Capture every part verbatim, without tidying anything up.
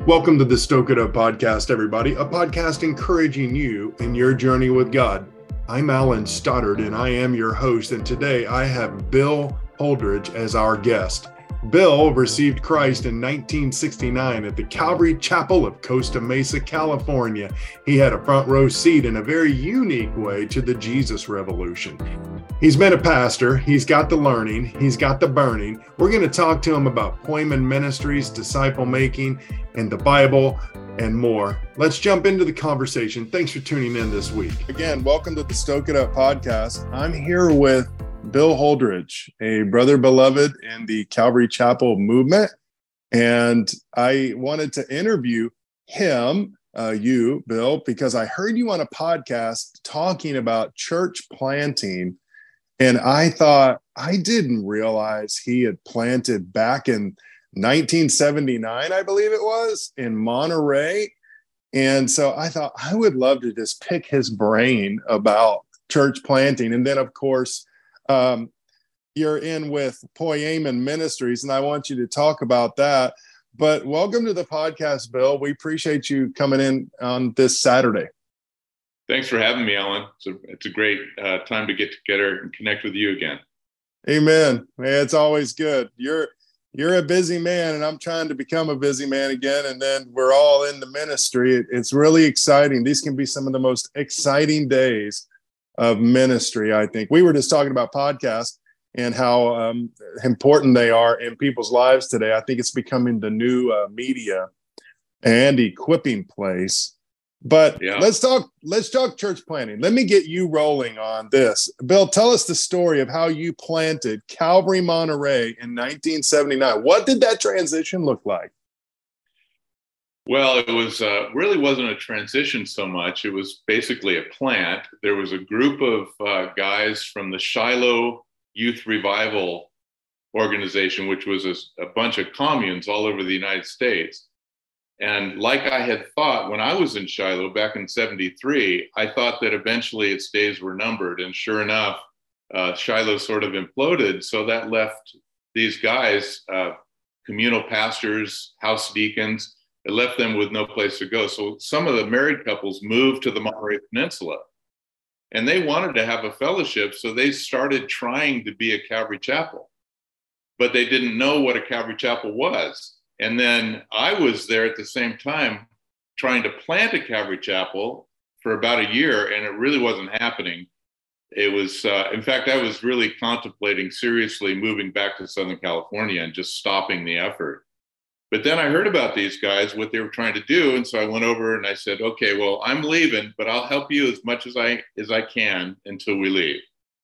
Welcome to the Stoke It Up podcast, everybody, a podcast encouraging you in your journey with God. I'm Alan Stoddard, and I am your host, and today I have Bill Holdridge as our guest. Bill received Christ in nineteen sixty-nine at the Calvary Chapel of Costa Mesa, California. He had a front row seat in a very unique way to the Jesus Revolution. He's been a pastor, he's got the learning, he's got the burning. We're going to talk to him about Poimen Ministries, disciple making, and the Bible, and more. Let's jump into the conversation. Thanks for tuning in this week. Again, welcome to the Stoke It Up podcast. I'm here with Bill Holdridge, a brother beloved in the Calvary Chapel movement. And I wanted to interview him, uh, you, Bill, because I heard you on a podcast talking about church planting. And I thought, I didn't realize he had planted back in nineteen seventy-nine, I believe it was, in Monterey. And so I thought I would love to just pick his brain about church planting. And then, of course, um, you're in with Poimen Ministries, and I want you to talk about that. But welcome to the podcast, Bill. We appreciate you coming in on this Saturday. Thanks for having me, Alan. It's a, it's a great uh, time to get together and connect with you again. Amen. Man, it's always good. You're You're a busy man, and I'm trying to become a busy man again. And then we're all in the ministry. It, it's really exciting. These can be some of the most exciting days of ministry, I think. We were just talking about podcasts and how um, important they are in people's lives today. I think it's becoming the new uh, media and equipping place. But yeah. let's talk, let's talk church planting. Let me get you rolling on this. Bill, tell us the story of how you planted Calvary Monterey in nineteen seventy-nine. What did that transition look like? Well, it was uh, really wasn't a transition so much. It was basically a plant. There was a group of uh, guys from the Shiloh Youth Revival organization, which was a, a bunch of communes all over the United States. And like I had thought when I was in Shiloh back in seventy-three, I thought that eventually its days were numbered. And sure enough, uh, Shiloh sort of imploded. So that left these guys, uh, communal pastors, house deacons, it left them with no place to go. So some of the married couples moved to the Monterey Peninsula, and they wanted to have a fellowship. So they started trying to be a Calvary Chapel, but they didn't know what a Calvary Chapel was. And then I was there at the same time trying to plant a Calvary Chapel for about a year, and it really wasn't happening. It was, uh, in fact, I was really contemplating seriously moving back to Southern California and just stopping the effort. But then I heard about these guys, what they were trying to do. And so I went over and I said, okay, well, I'm leaving, but I'll help you as much as I, as I can until we leave.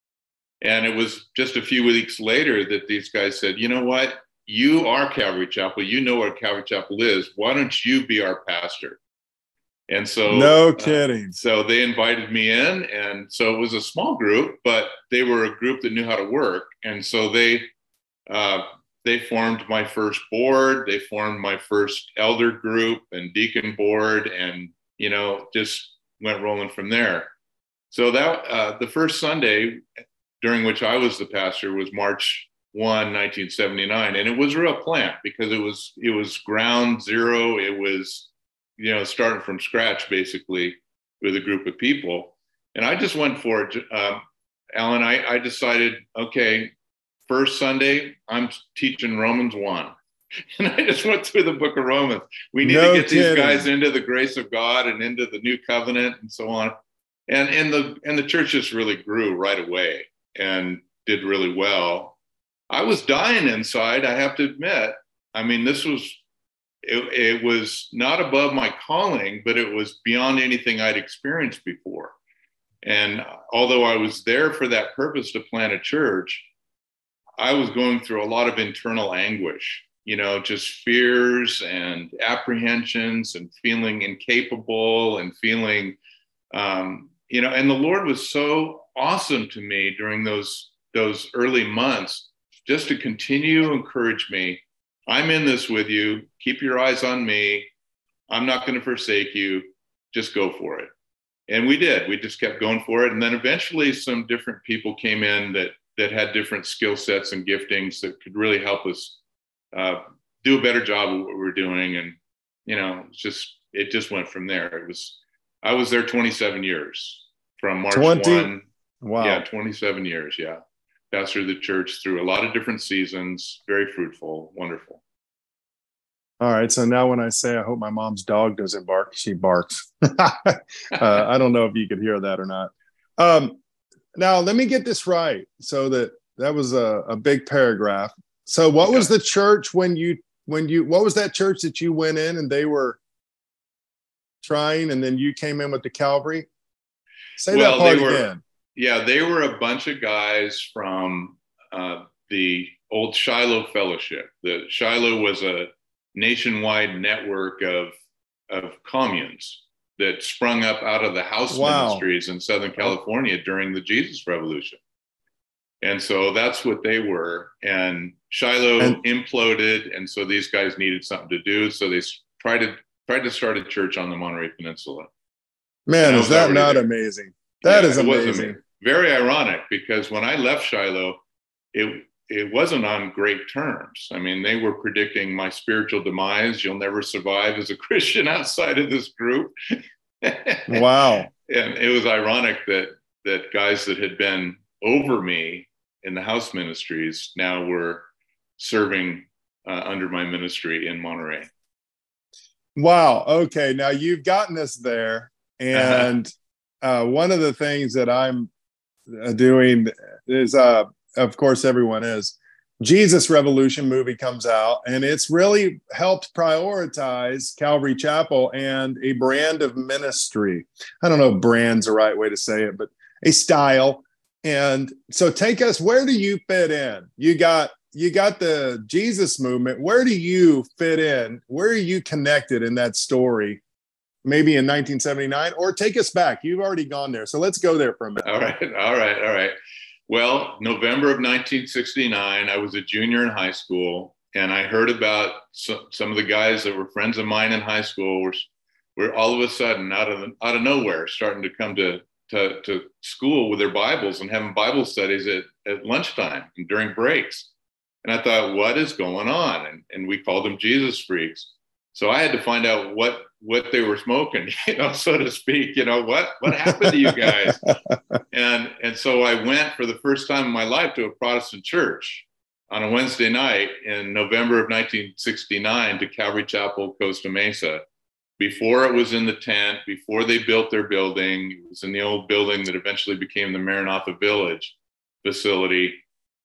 And it was just a few weeks later that these guys said, you know what? You are Calvary Chapel. You know what Calvary Chapel is. Why don't you be our pastor? And so, no kidding. Uh, so they invited me in, and so it was a small group, but they were a group that knew how to work. And so they uh, they formed my first board. They formed my first elder group and deacon board, and you know, just went rolling from there. So that uh, the first Sunday during which I was the pastor was March first, nineteen seventy-nine. And it was a real plant because it was, it was ground zero. It was, you know, starting from scratch, basically, with a group of people. And I just went for it. Um, Alan, I, I decided, okay, first Sunday, I'm teaching Romans one. And I just went through the book of Romans. We need no to get kidding. these guys into the grace of God and into the new covenant and so on. And, and the, and the church just really grew right away and did really well. I was dying inside, I have to admit. I mean, this was, it, it was not above my calling, but it was beyond anything I'd experienced before. And although I was there for that purpose to plant a church, I was going through a lot of internal anguish, you know, just fears and apprehensions and feeling incapable and feeling, um, you know, and the Lord was so awesome to me during those, those early months, just to continue to encourage me. I'm in this with you. Keep your eyes on me. I'm not going to forsake you. Just go for it. And we did. We just kept going for it. And then eventually some different people came in that that had different skill sets and giftings that could really help us uh, do a better job of what we were doing. And you know, it's just, it just went from there. It was, I was there twenty-seven years from March twenty first. Wow. Yeah, twenty-seven years. Yeah. Pastored the church through a lot of different seasons, very fruitful, wonderful. All right. So now when I say I hope my mom's dog doesn't bark, she barks. uh, I don't know if you could hear that or not. Um, now, let me get this right. So that that was a, a big paragraph. So what yeah. was the church when you, when you, what was that church that you went in and they were trying and then you came in with the Calvary? Say well, that part they were, again. Yeah, they were a bunch of guys from uh, the old Shiloh Fellowship. The Shiloh was a nationwide network of of communes that sprung up out of the house wow. ministries in Southern California oh. during the Jesus Revolution. And so that's what they were. And Shiloh and, imploded, and so these guys needed something to do. So they tried to tried to start a church on the Monterey Peninsula. Man, is that not there. amazing? That yeah, is amazing. It was amazing. Very ironic, because when I left Shiloh, it it wasn't on great terms. I mean, they were predicting my spiritual demise. You'll never survive as a Christian outside of this group. Wow. And it was ironic that that guys that had been over me in the house ministries now were serving uh, under my ministry in Monterey. Wow. Okay. Now you've gotten us there. And uh, one of the things that I'm doing is, uh, of course, everyone is, Jesus Revolution movie comes out, and it's really helped prioritize Calvary Chapel and a brand of ministry. I don't know if brand's the right way to say it, but a style. And so take us, where do you fit in? You got, you got the Jesus movement. Where do you fit in? Where are you connected in that story? Maybe in nineteen seventy-nine, or take us back. You've already gone there. So let's go there for a minute. All right. All right. All right. Well, November of nineteen sixty-nine, I was a junior in high school, and I heard about some, some of the guys that were friends of mine in high school were, were all of a sudden out of, out of nowhere starting to come to, to, to school with their Bibles and having Bible studies at, at lunchtime and during breaks. And I thought, what is going on? And, and we called them Jesus freaks. So I had to find out what, what they were smoking, you know, so to speak, you know, what, what happened to you guys? and, and so I went for the first time in my life to a Protestant church on a Wednesday night in November of nineteen sixty-nine to Calvary Chapel, Costa Mesa. Before it was in the tent, before they built their building, it was in the old building that eventually became the Maranatha Village facility.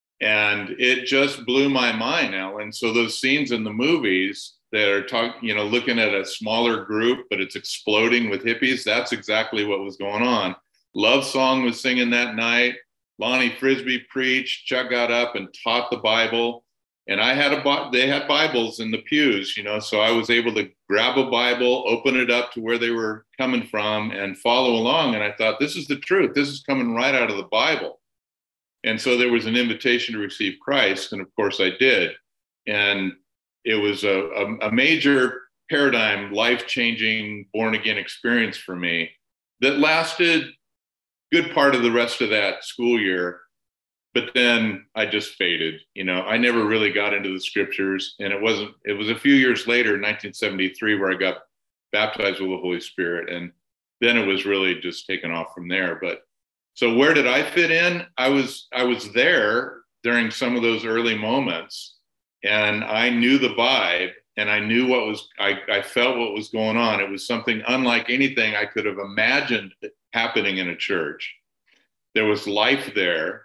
And it just blew my mind, Alan. So those scenes in the movies that are talking, you know, looking at a smaller group, but it's exploding with hippies. That's exactly what was going on. Love Song was singing that night. Lonnie Frisbee preached. Chuck got up and taught the Bible. And I had a, they had Bibles in the pews, you know, so I was able to grab a Bible, open it up to where they were coming from and follow along. And I thought, this is the truth. This is coming right out of the Bible. And so there was an invitation to receive Christ. And of course I did. And it was a, a, a major paradigm, life-changing, born-again experience for me that lasted a good part of the rest of that school year. But then I just faded. You know, I never really got into the scriptures. And it wasn't, it was a few years later, in nineteen seventy-three, where I got baptized with the Holy Spirit. And then it was really just taken off from there. But so where did I fit in? I was, I was there during some of those early moments. And I knew the vibe, and I knew what was, I, I felt what was going on. It was something unlike anything I could have imagined happening in a church. There was life there.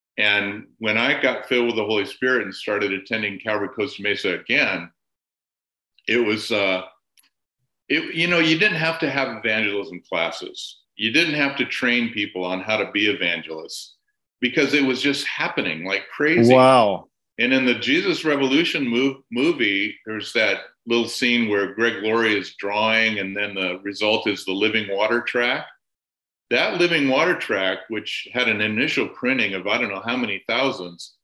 And when I got filled with the Holy Spirit and started attending Calvary Costa Mesa again, it was, uh, it, you know, you didn't have to have evangelism classes. You didn't have to train people on how to be evangelists, because it was just happening like crazy. Wow. And in the Jesus Revolution move, movie, there's that little scene where Greg Laurie is drawing, and then the result is the living water track. That living water track, which had an initial printing of I don't know how many thousands,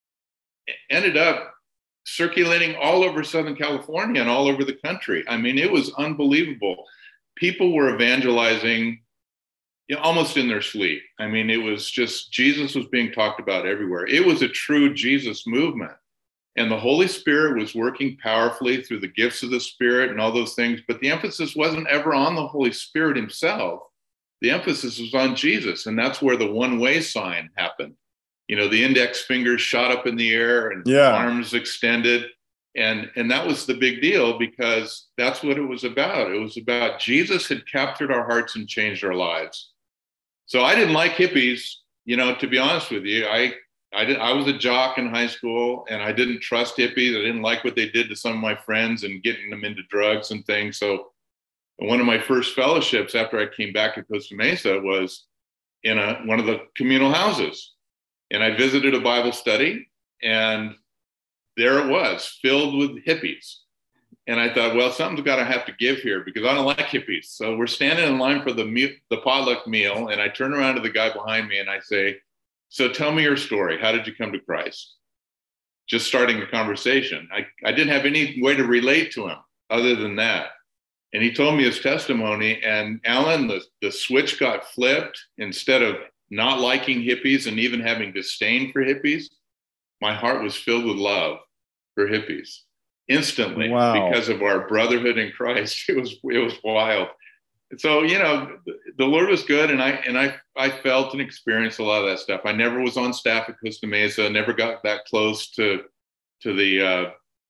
ended up circulating all over Southern California and all over the country. I mean, it was unbelievable. People were evangelizing, you know, almost in their sleep. I mean, it was just, Jesus was being talked about everywhere. It was a true Jesus movement. And the Holy Spirit was working powerfully through the gifts of the Spirit and all those things. But the emphasis wasn't ever on the Holy Spirit himself. The emphasis was on Jesus. And that's where the one-way sign happened. You know, the index fingers shot up in the air and yeah. arms extended. And, and that was the big deal, because that's what it was about. It was about Jesus had captured our hearts and changed our lives. So I didn't like hippies, you know, to be honest with you. I I, did, I was a jock in high school, and I didn't trust hippies. I didn't like what they did to some of my friends and getting them into drugs and things. So one of my first fellowships after I came back to Costa Mesa was in a, one of the communal houses. And I visited a Bible study, and there it was, filled with hippies. And I thought, well, something's got to have to give here, because I don't like hippies. So we're standing in line for the, me- the potluck meal, and I turn around to the guy behind me and I say, so tell me your story. How did you come to Christ? Just starting a conversation. I, I didn't have any way to relate to him other than that. And he told me his testimony, and Alan, the, the switch got flipped. Instead of not liking hippies and even having disdain for hippies, my heart was filled with love for hippies instantly. Wow. Because of our brotherhood in Christ. It was, it was wild. So, you know, the Lord was good, and I and I I felt and experienced a lot of that stuff. I never was on staff at Costa Mesa, never got that close to to the uh,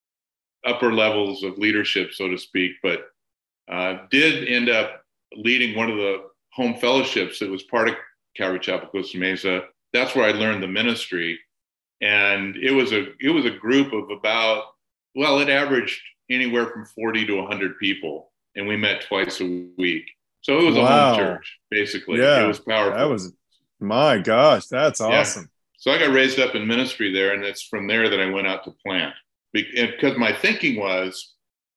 upper levels of leadership, so to speak, but uh, did end up leading one of the home fellowships that was part of Calvary Chapel Costa Mesa. That's where I learned the ministry, and it was a it was a group of about, well, it averaged anywhere from forty to one hundred people. And we met twice a week. So it was wow. a home church, basically. Yeah, it was powerful. That was, my gosh, that's awesome. Yeah. So I got raised up in ministry there, and it's from there that I went out to plant. Because my thinking was,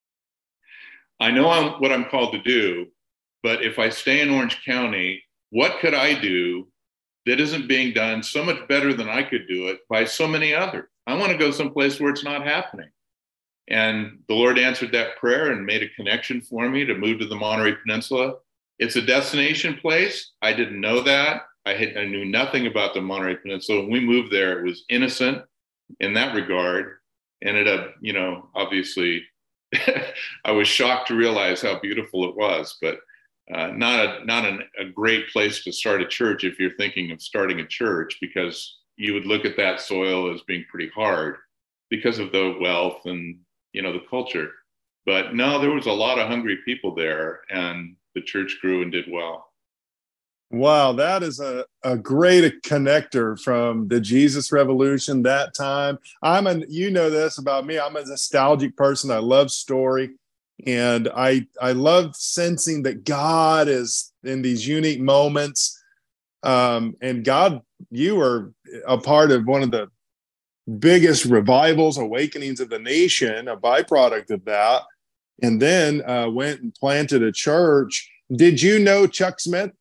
I know I'm, what I'm called to do, but if I stay in Orange County, what could I do that isn't being done so much better than I could do it by so many others? I want to go someplace where it's not happening. And the Lord answered that prayer and made a connection for me to move to the Monterey Peninsula. It's a destination place. I didn't know that. I, had, I knew nothing about the Monterey Peninsula. When we moved there, it was innocent in that regard. Ended up, you know, obviously, I was shocked to realize how beautiful it was, but uh, not a not an, a great place to start a church if you're thinking of starting a church, because you would look at that soil as being pretty hard because of the wealth and, you know, the culture. But no, there was a lot of hungry people there, and the church grew and did well. Wow, that is a, a great connector from the Jesus Revolution that time. I'm a, you know this about me, I'm a nostalgic person. I love story. And I I love sensing that God is in these unique moments. Um, and God, you were a part of one of the biggest revivals, awakenings of the nation, a byproduct of that, and then uh, went and planted a church. Did you know Chuck Smith?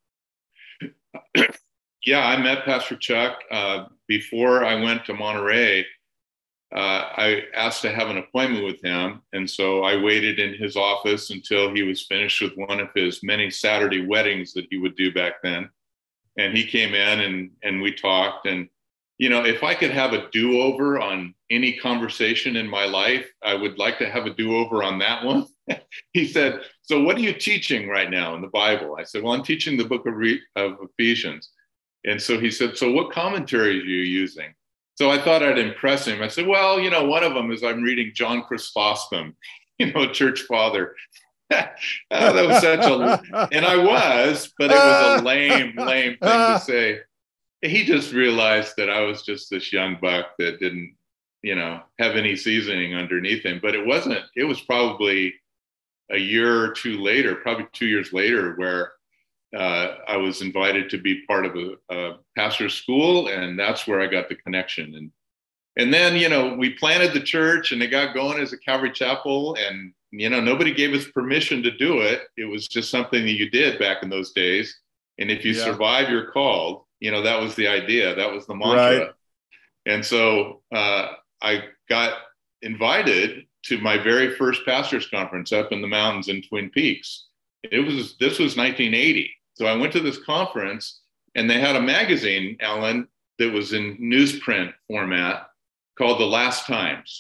Yeah, I met Pastor Chuck uh, before I went to Monterey. Uh, I asked to have an appointment with him, and so I waited in his office until he was finished with one of his many Saturday weddings that he would do back then. And he came in, and and we talked, and you know, if I could have a do-over on any conversation in my life, I would like to have a do-over on that one. He said, so what are you teaching right now in the Bible? I said, well, I'm teaching the book of, Re- of Ephesians. And so he said, so what commentaries are you using? So I thought I'd impress him. I said, well, you know, one of them is I'm reading John Chrysostom, you know, church father. Oh, that was such a, and I was, but it was a lame, lame thing to say. He just realized that I was just this young buck that didn't, you know, have any seasoning underneath him. But it wasn't, it was probably a year or two later, probably two years later, where uh, I was invited to be part of a, a pastor's school. And that's where I got the connection. And, and then, you know, we planted the church and it got going as a Calvary Chapel. And, you know, nobody gave us permission to do it. It was just something that you did back in those days. And if you yeah. survive, you're called. You know, that was the idea. That was the mantra. Right. And so uh, I got invited to my very first pastor's conference up in the mountains in Twin Peaks. It was, this was nineteen eighty. So I went to this conference, and they had a magazine, Alan, that was in newsprint format called The Last Times.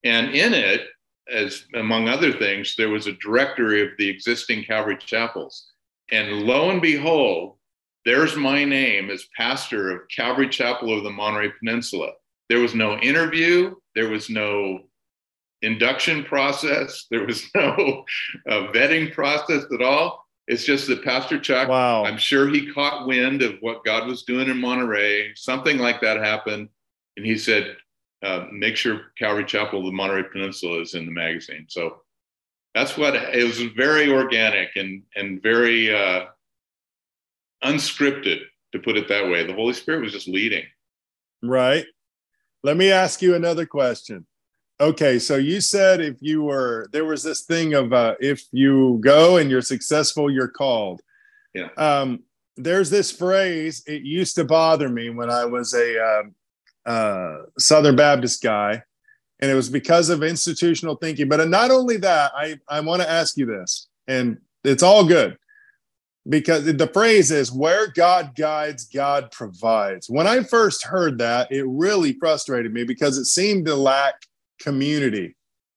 And in it, as among other things, there was a directory of the existing Calvary chapels. And lo and behold, there's my name as pastor of Calvary Chapel of the Monterey Peninsula. There was no interview. There was no induction process. There was no uh, vetting process at all. It's just that Pastor Chuck, wow. I'm sure he caught wind of what God was doing in Monterey. Something like that happened. And he said, uh, make sure Calvary Chapel of the Monterey Peninsula is in the magazine. So that's what, it was very organic and, and very uh, unscripted, to put it that way. The Holy Spirit was just leading. Right. Let me ask you another question. Okay, so you said if you were, there was this thing of uh, if you go and you're successful, you're called. Yeah. Um, there's this phrase, it used to bother me when I was a uh, uh, Southern Baptist guy, and it was because of institutional thinking. But not only that, I, I want to ask you this, and it's all good, because the phrase is, where God guides, God provides. When I first heard that, it really frustrated me because it seemed to lack community.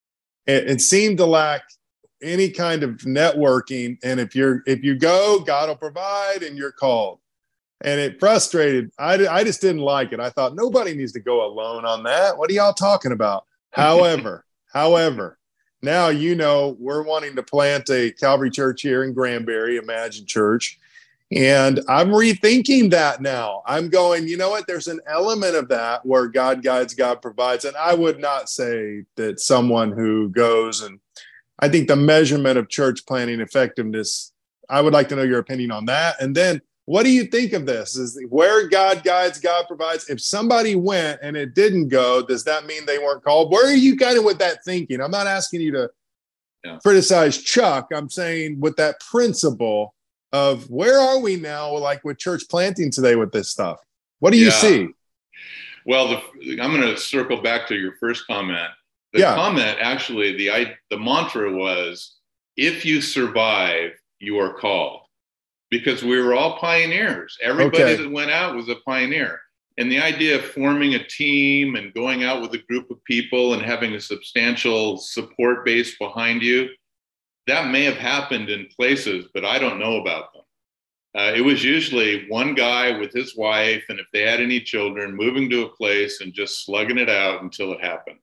It, it seemed to lack any kind of networking. And if you're, if you go, God will provide and you're called. And it frustrated. I, I just didn't like it. I thought nobody needs to go alone on that. What are y'all talking about? However, however, now, you know, we're wanting to plant a Calvary church here in Granbury, Imagine Church. And I'm rethinking that now. I'm going, you know what? There's an element of that where God guides, God provides. And I would not say that someone who goes, and I think the measurement of church planting effectiveness, I would like to know your opinion on that. And then what do you think of this? Is where God guides, God provides. If somebody went and it didn't go, does that mean they weren't called? Where are you kind of with that thinking? I'm not asking you to yeah. criticize Chuck. I'm saying with that principle of where are we now, like with church planting today with this stuff? What do you yeah. see? Well, the, I'm going to circle back to your first comment. The yeah. comment, actually, the I, the mantra was, if you survive, you are called. Because we were all pioneers. Everybody okay. that went out was a pioneer. And the idea of forming a team and going out with a group of people and having a substantial support base behind you, that may have happened in places, but I don't know about them. Uh, it was usually one guy with his wife, and if they had any children, moving to a place and just slugging it out until it happened.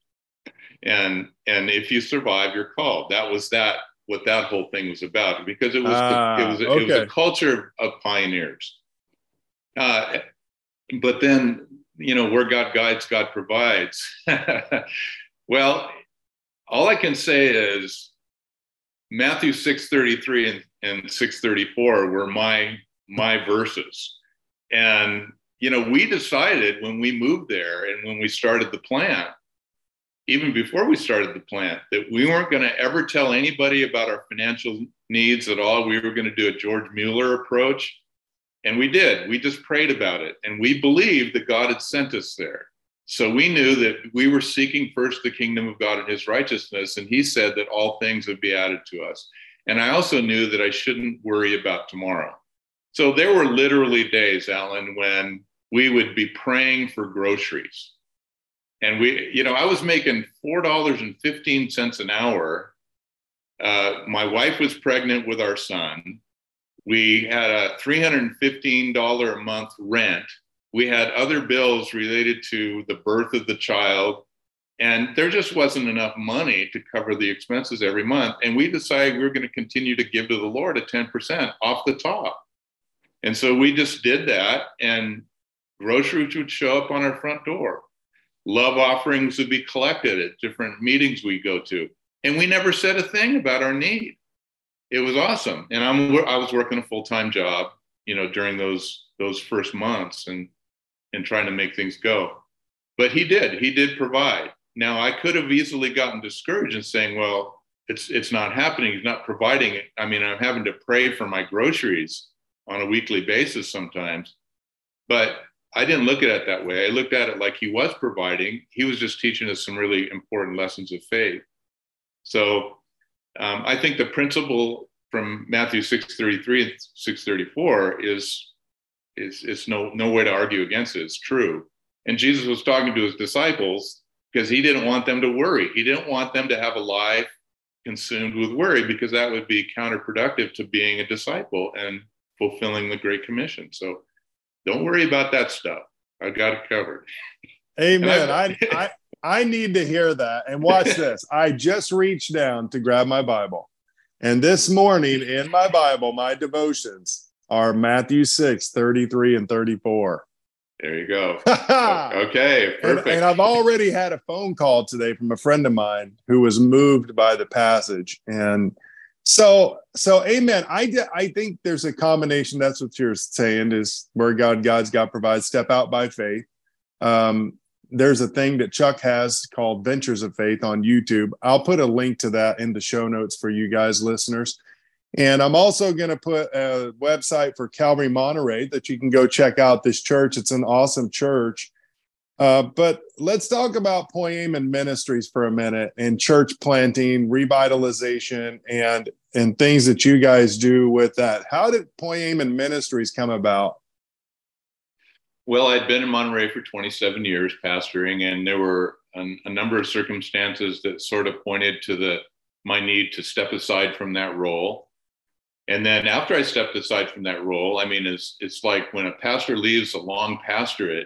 And, and if you survive, you're called. That was that. What that whole thing was about, because it was uh, the, it was okay. it was a culture of pioneers. Uh, but then, you know, where God guides, God provides. Well, all I can say is Matthew six thirty-three and, and six thirty-four were my my verses, and you know, we decided when we moved there and when we started the plant, even before we started the plant, that we weren't going to ever tell anybody about our financial needs at all. We were going to do a George Mueller approach. And we did. We just prayed about it. And we believed that God had sent us there. So we knew that we were seeking first the kingdom of God and his righteousness. And he said that all things would be added to us. And I also knew that I shouldn't worry about tomorrow. So there were literally days, Alan, when we would be praying for groceries. And we, you know, I was making four dollars and fifteen cents an hour. Uh, my wife was pregnant with our son. We had a three hundred fifteen dollars a month rent. We had other bills related to the birth of the child. And there just wasn't enough money to cover the expenses every month. And we decided we were going to continue to give to the Lord at ten percent off the top. And so we just did that. And groceries would show up on our front door. Love offerings would be collected at different meetings we go to. And we never said a thing about our need. It was awesome. And I'm, I was working a full-time job, you know, during those, those first months and, and trying to make things go. But he did, he did provide. Now I could have easily gotten discouraged and saying, well, it's, it's not happening. He's not providing it. I mean, I'm having to pray for my groceries on a weekly basis sometimes, but I didn't look at it that way. I looked at it like he was providing. He was just teaching us some really important lessons of faith. So um, I think the principle from Matthew six thirty-three and six thirty-four is, is, is no, no way to argue against it. It's true. And Jesus was talking to his disciples because he didn't want them to worry. He didn't want them to have a life consumed with worry, because that would be counterproductive to being a disciple and fulfilling the Great Commission. So don't worry about that stuff. I got it covered. Amen. I, I, I need to hear that. And watch this. I just reached down to grab my Bible. And this morning in my Bible, my devotions are Matthew six, thirty-three and thirty-four. There you go. Okay, perfect. And, and I've already had a phone call today from a friend of mine who was moved by the passage. And so, so amen. I, I think there's a combination. That's what you're saying, is where God, God's God provides, step out by faith. Um, there's a thing that Chuck has called Ventures of Faith on YouTube. I'll put a link to that in the show notes for you guys, listeners. And I'm also going to put a website for Calvary Monterey that you can go check out this church. It's an awesome church. Uh, but let's talk about Poimen Ministries for a minute, and church planting, revitalization, and, and things that you guys do with that. How did Poimen Ministries come about? Well, I'd been in Monterey for twenty-seven years pastoring, and there were a, a number of circumstances that sort of pointed to the my need to step aside from that role. And then after I stepped aside from that role, I mean, it's, it's like when a pastor leaves a long pastorate,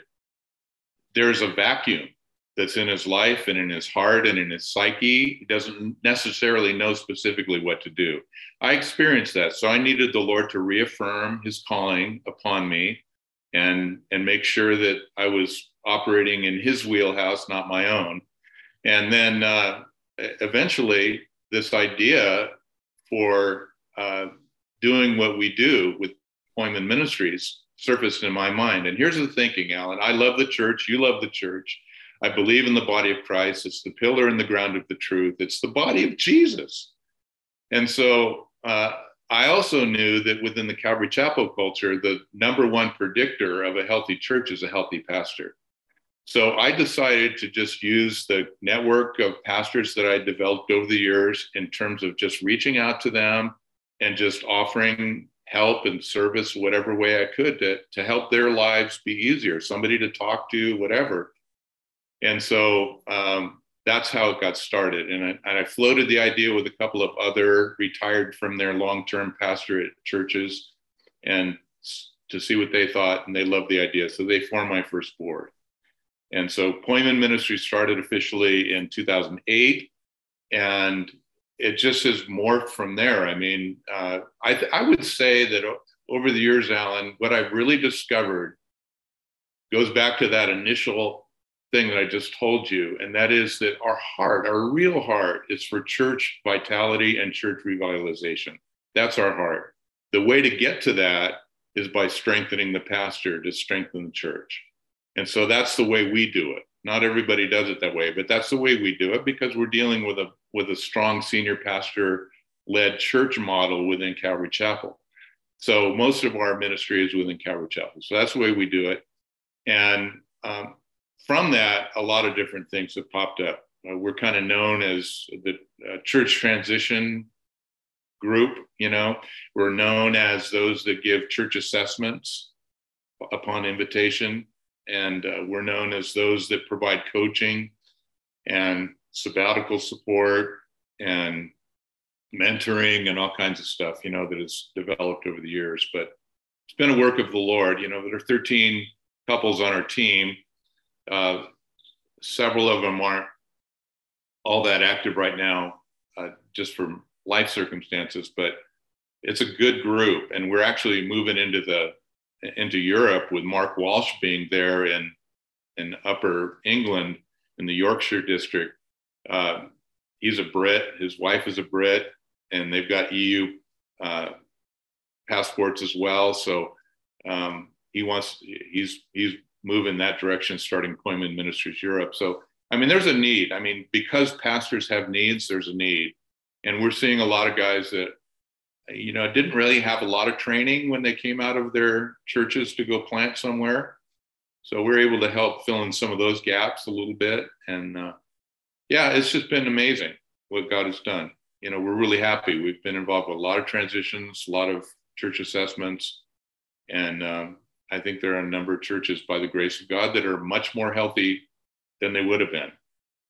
there's a vacuum that's in his life and in his heart and in his psyche. He doesn't necessarily know specifically what to do. I experienced that. So I needed the Lord to reaffirm his calling upon me, and and make sure that I was operating in his wheelhouse, not my own. And then uh, eventually this idea for uh, doing what we do with Poimen Ministries surfaced in my mind. And here's the thinking, Alan. I love the church. You love the church. I believe in the body of Christ. It's the pillar and the ground of the truth. It's the body of Jesus. And so uh, I also knew that within the Calvary Chapel culture, the number one predictor of a healthy church is a healthy pastor. So I decided to just use the network of pastors that I developed over the years in terms of just reaching out to them and just offering help and service whatever way I could to, to help their lives be easier, somebody to talk to, whatever. And so um, that's how it got started. And I, and I floated the idea with a couple of other retired from their long-term pastorate churches, and to see what they thought, and they loved the idea. So they formed my first board. And so Poimen Ministry started officially in two thousand eight, and it just has morphed from there. I mean, uh, I, th- I would say that over the years, Alan, what I've really discovered goes back to that initial thing that I just told you, and that is that our heart, our real heart, is for church vitality and church revitalization. That's our heart. The way to get to that is by strengthening the pastor to strengthen the church. And so that's the way we do it. Not everybody does it that way, but that's the way we do it, because we're dealing with a with a strong senior pastor-led church model within Calvary Chapel. So most of our ministry is within Calvary Chapel. So that's the way we do it. And um, from that, a lot of different things have popped up. Uh, we're kind of known as the uh, church transition group. You know, we're known as those that give church assessments upon invitation. And uh, we're known as those that provide coaching and sabbatical support and mentoring and all kinds of stuff, you know, that has developed over the years. But it's been a work of the Lord. You know, there are thirteen couples on our team. Uh, several of them aren't all that active right now, uh, just from life circumstances, but it's a good group. And we're actually moving into the into Europe with Mark Walsh being there in, in Upper England in the Yorkshire district. Uh, he's a Brit, his wife is a Brit, and they've got E U uh, passports as well. So um, he wants, he's, he's moving that direction, starting Poimen Ministries Europe. So, I mean, there's a need. I mean, because pastors have needs, there's a need. And we're seeing a lot of guys that, you know, didn't really have a lot of training when they came out of their churches to go plant somewhere. So we're able to help fill in some of those gaps a little bit. And uh, yeah, it's just been amazing what God has done. You know, we're really happy. We've been involved with a lot of transitions, a lot of church assessments. And um, I think there are a number of churches, by the grace of God, that are much more healthy than they would have been.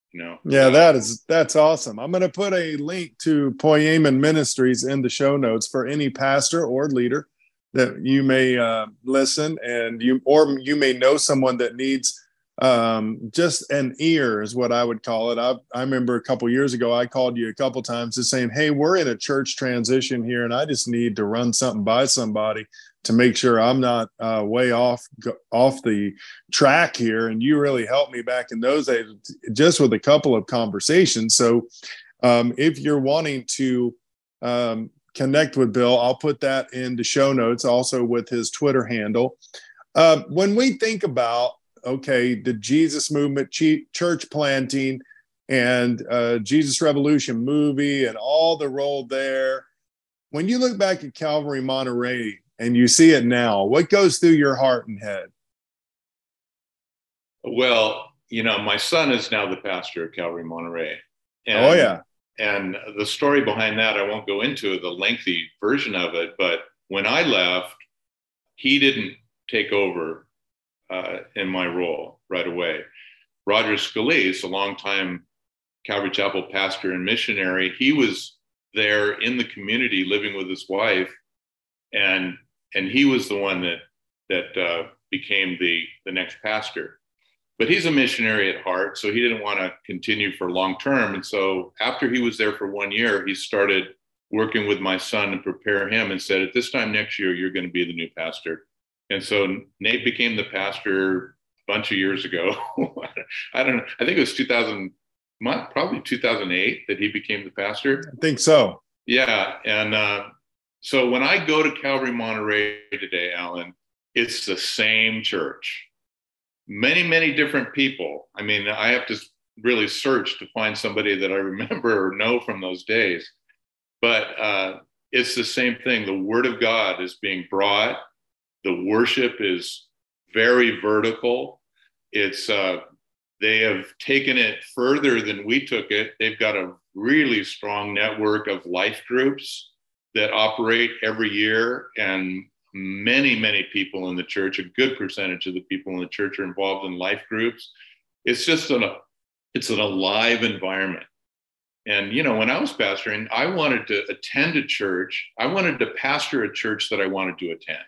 You know. Yeah, that is that's awesome. I'm going to put a link to Poyamen Ministries in the show notes for any pastor or leader that you may uh, listen, and you or you may know someone that needs um, just an ear is what I would call it. I, I remember a couple years ago, I called you a couple times just saying, hey, we're in a church transition here, and I just need to run something by somebody to make sure I'm not uh, way off off the track here. And you really helped me back in those days just with a couple of conversations. So um, if you're wanting to um, connect with Bill, I'll put that in the show notes, also with his Twitter handle. Uh, when we think about, okay, the Jesus Movement, church planting, and uh, Jesus Revolution movie and all the role there, when you look back at Calvary Monterey, and you see it now, what goes through your heart and head? Well, you know, my son is now the pastor of Calvary Monterey. And, oh, yeah. And the story behind that, I won't go into the lengthy version of it, but when I left, he didn't take over uh, in my role right away. Roger Scalise, a longtime Calvary Chapel pastor and missionary, he was there in the community living with his wife, and And he was the one that that uh, became the, the next pastor. But he's a missionary at heart, so he didn't want to continue for long term. And so after he was there for one year, he started working with my son to prepare him and said, at this time next year, you're going to be the new pastor. And so Nate became the pastor a bunch of years ago. I don't know. I think it was two thousand, probably two thousand eight that he became the pastor. I think so. Yeah. And uh, so when I go to Calvary Monterey today, Alan, it's the same church. Many, many different people. I mean, I have to really search to find somebody that I remember or know from those days. But uh, it's the same thing. The Word of God is being brought. The worship is very vertical. It's uh, they have taken it further than we took it. They've got a really strong network of life groups that operate every year, and many, many people in the church, a good percentage of the people in the church are involved in life groups. It's just an, it's an alive environment. And, you know, when I was pastoring, I wanted to attend a church. I wanted to pastor a church that I wanted to attend.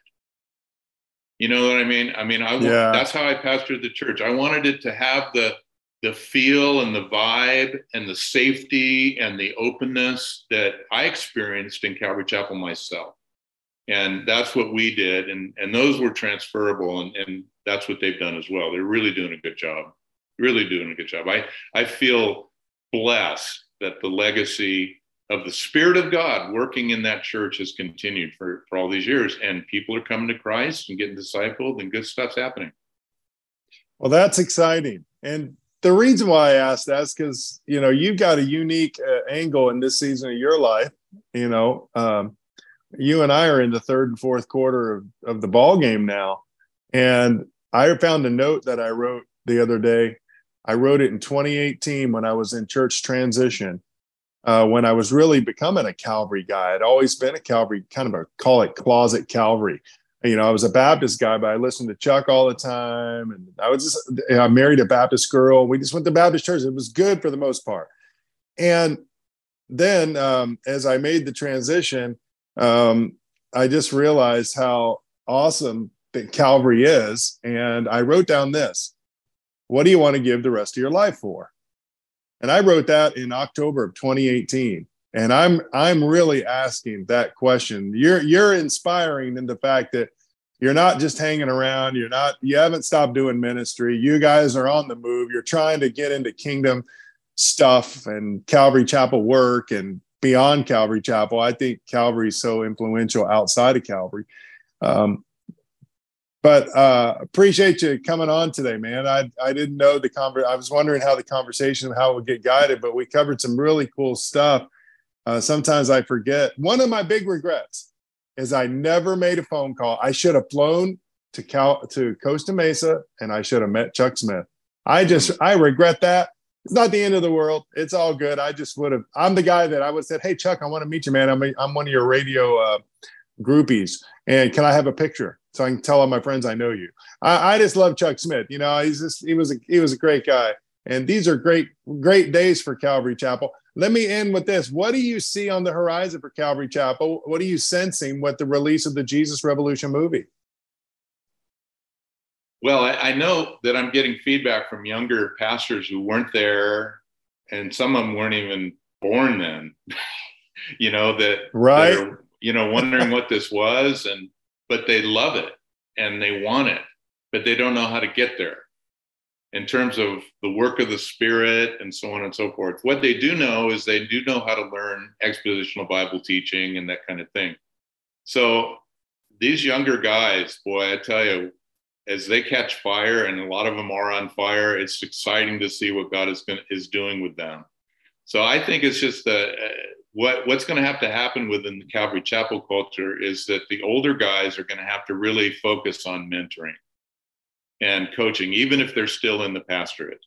You know what I mean? I mean, I yeah. That's how I pastored the church. I wanted it to have the the feel and the vibe and the safety and the openness that I experienced in Calvary Chapel myself. And that's what we did. And, and those were transferable. And, and that's what they've done as well. They're really doing a good job, really doing a good job. I, I feel blessed that the legacy of the Spirit of God working in that church has continued for, for all these years. And people are coming to Christ and getting discipled, and good stuff's happening. Well, that's exciting. And the reason why I asked that is because, you know, you've got a unique uh, angle in this season of your life. You know, um, you and I are in the third and fourth quarter of, of the ball game now. And I found a note that I wrote the other day. I wrote it in twenty eighteen when I was in church transition, uh, when I was really becoming a Calvary guy. I'd always been a Calvary, kind of a, call it closet Calvary. You know, I was a Baptist guy, but I listened to Chuck all the time. And I was just, I married a Baptist girl. We just went to Baptist church. It was good for the most part. And then um, as I made the transition, um, I just realized how awesome that Calvary is. And I wrote down this: what do you want to give the rest of your life for? And I wrote that in October of twenty eighteen. And I'm I'm really asking that question. You're you're inspiring in the fact that you're not just hanging around. You're not, you haven't stopped doing ministry. You guys are on the move. You're trying to get into kingdom stuff and Calvary Chapel work and beyond Calvary Chapel. I think Calvary is so influential outside of Calvary. Um, but uh, appreciate you coming on today, man. I I didn't know the conver- I was wondering how the conversation, how it would get guided, but we covered some really cool stuff. Uh, sometimes I forget. One of my big regrets is I never made a phone call. I should have flown to Cal to Costa Mesa, and I should have met Chuck Smith. I just, I regret that. It's not the end of the world. It's all good. I just would have, I'm the guy that I would have said, hey, Chuck, I want to meet you, man. I'm, a, I'm one of your radio uh, groupies. And can I have a picture so I can tell all my friends I know you? I, I just love Chuck Smith. You know, he's just, he was a, he was a great guy. And these are great, great days for Calvary Chapel. Let me end with this. What do you see on the horizon for Calvary Chapel? What are you sensing with the release of the Jesus Revolution movie? Well, I, I know that I'm getting feedback from younger pastors who weren't there, and some of them weren't even born then, you know, that, right. that are, you know, wondering what this was, and but they love it and they want it, but they don't know how to get there in terms of the work of the Spirit and so on and so forth. What they do know is they do know how to learn expositional Bible teaching and that kind of thing. So these younger guys, boy, I tell you, as they catch fire, and a lot of them are on fire, it's exciting to see what God is going is doing with them. So I think it's just that uh, what what's going to have to happen within the Calvary Chapel culture is that the older guys are going to have to really focus on mentoring and coaching, even if they're still in the pastorate.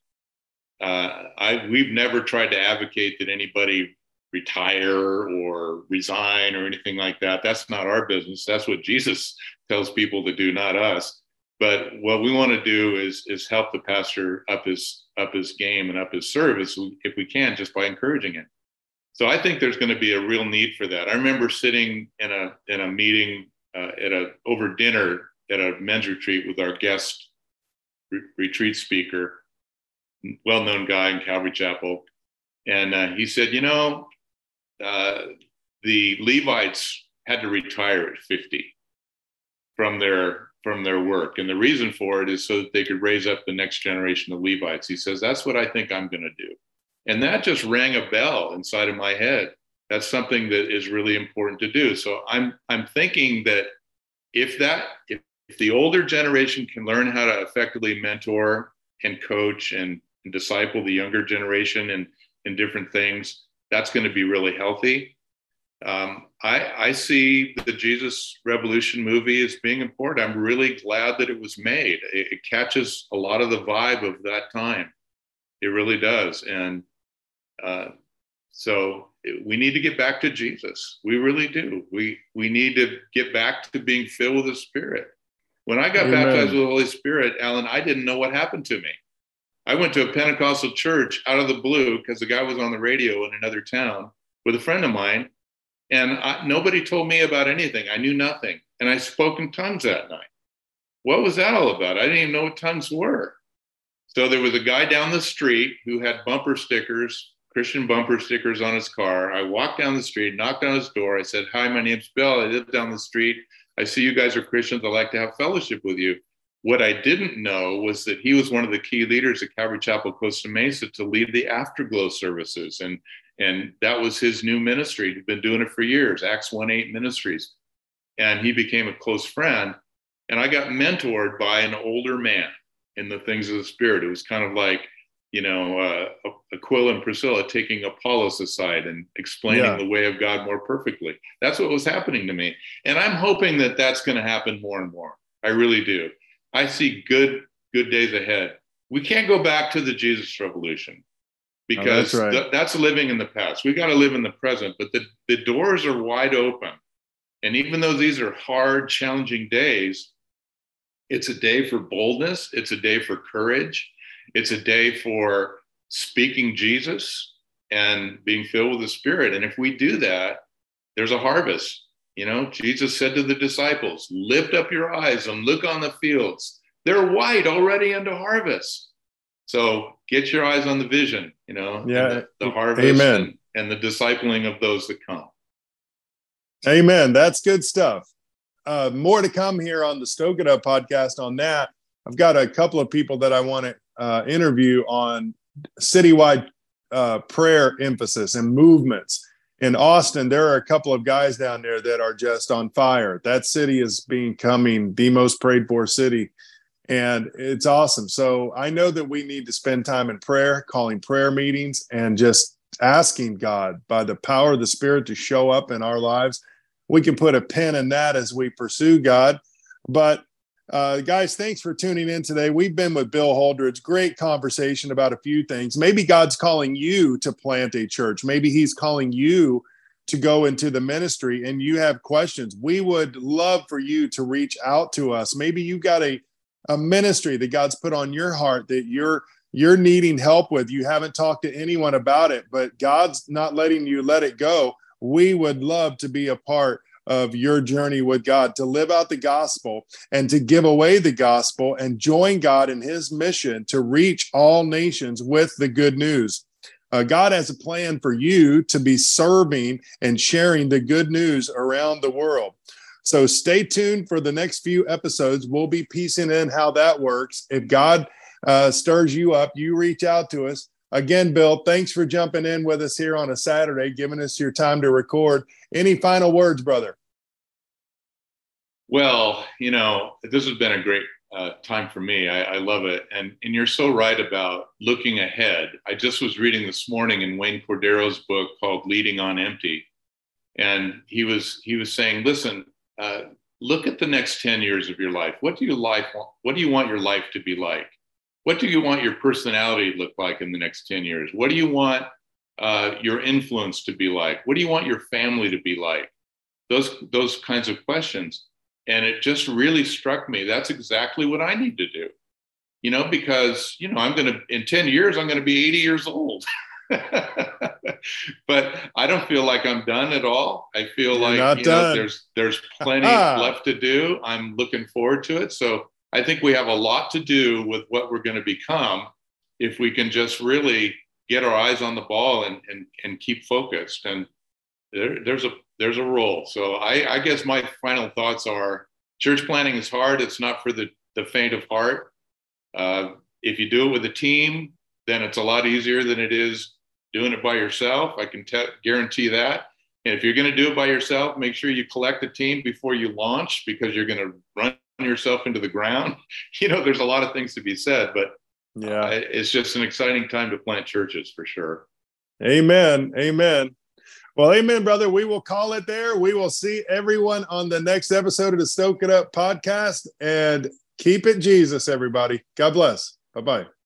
Uh, I we've never tried to advocate that anybody retire or resign or anything like that. That's not our business. That's what Jesus tells people to do, not us. But what we want to do is is help the pastor up his up his game and up his service if we can, just by encouraging it. So I think there's going to be a real need for that. I remember sitting in a in a meeting uh, at a over dinner at a men's retreat with our guest re- retreat speaker, well-known guy in Calvary Chapel, and uh, he said, you know, uh, the Levites had to retire at fifty from their from their work. And the reason for it is so that they could raise up the next generation of Levites. He says, that's what I think I'm going to do. And that just rang a bell inside of my head. That's something that is really important to do. So I'm, I'm thinking that if that, if, if the older generation can learn how to effectively mentor and coach and, and disciple the younger generation in, in different things, that's going to be really healthy. Um, I, I see the Jesus Revolution movie as being important. I'm really glad that it was made. It, it catches a lot of the vibe of that time. It really does. And uh, so it, we need to get back to Jesus. We really do. We, we need to get back to being filled with the Spirit. When I got Amen. baptized with the Holy Spirit, Alan, I didn't know what happened to me. I went to a Pentecostal church out of the blue because the guy was on the radio in another town with a friend of mine. And I, nobody told me about anything. I knew nothing. And I spoke in tongues that night. What was that all about? I didn't even know what tongues were. So there was a guy down the street who had bumper stickers, Christian bumper stickers on his car. I walked down the street, knocked on his door. I said, hi, my name's Bill. I live down the street. I see you guys are Christians. I'd like to have fellowship with you. What I didn't know was that he was one of the key leaders at Calvary Chapel, Costa Mesa, to lead the Afterglow services. And And that was his new ministry. He'd been doing it for years, Acts one eight Ministries. And he became a close friend. And I got mentored by an older man in the things of the Spirit. It was kind of like, you know, uh, Aquila and Priscilla taking Apollos aside and explaining yeah. the way of God more perfectly. That's what was happening to me. And I'm hoping that that's going to happen more and more. I really do. I see good, good days ahead. We can't go back to the Jesus Revolution, because oh, that's, right. th- that's living in the past. We got to live in the present, but the, the doors are wide open. And even though these are hard, challenging days, it's a day for boldness. It's a day for courage. It's a day for speaking Jesus and being filled with the Spirit. And if we do that, there's a harvest. You know, Jesus said to the disciples, lift up your eyes and look on the fields. They're white already unto harvest. So get your eyes on the vision, you know, yeah. the, the harvest Amen. And, and the discipling of those that come. Amen. That's good stuff. Uh, more to come here on the Stoke It Up podcast on that. I've got a couple of people that I want to uh, interview on citywide uh, prayer emphasis and movements. In Austin, there are a couple of guys down there that are just on fire. That city is becoming the most prayed for city. And it's awesome. So I know that we need to spend time in prayer, calling prayer meetings, and just asking God by the power of the Spirit to show up in our lives. We can put a pin in that as we pursue God. But uh, guys, thanks for tuning in today. We've been with Bill Holdridge. Great conversation about a few things. Maybe God's calling you to plant a church. Maybe he's calling you to go into the ministry and you have questions. We would love for you to reach out to us. Maybe you got a a ministry that God's put on your heart that you're you're needing help with. You haven't talked to anyone about it, but God's not letting you let it go. We would love to be a part of your journey with God, to live out the gospel and to give away the gospel and join God in his mission to reach all nations with the good news. Uh, God has a plan for you to be serving and sharing the good news around the world. So stay tuned for the next few episodes. We'll be piecing in how that works. If God uh, stirs you up, you reach out to us. Again, Bill, thanks for jumping in with us here on a Saturday, giving us your time to record. Any final words, brother? Well, you know, this has been a great uh, time for me. I, I love it. And, and you're so right about looking ahead. I just was reading this morning in Wayne Cordero's book called Leading on Empty. And he was, he was saying, listen, uh, look at the next ten years of your life. What do you like? What do you want your life to be like? What do you want your personality to look like in the next ten years? What do you want uh, your influence to be like? What do you want your family to be like? Those, those kinds of questions. And it just really struck me. That's exactly what I need to do, you know, because, you know, I'm going to, in ten years, I'm going to be eighty years old. But I don't feel like I'm done at all. I feel You're like, not you done. know, there's, there's plenty left to do. I'm looking forward to it. So I think we have a lot to do with what we're going to become if we can just really get our eyes on the ball and, and, and keep focused. And there, there's a, there's a role. So I, I guess my final thoughts are church planting is hard. It's not for the, the faint of heart. Uh, if you do it with a team, then it's a lot easier than it is doing it by yourself. I can te- guarantee that. And if you're going to do it by yourself, make sure you collect a team before you launch, because you're going to run yourself into the ground. You know, there's a lot of things to be said, but yeah, uh, it's just an exciting time to plant churches for sure. Amen. Amen. Well, amen, brother. We will call it there. We will see everyone on the next episode of the Stoke It Up podcast, and keep it Jesus, everybody. God bless. Bye-bye.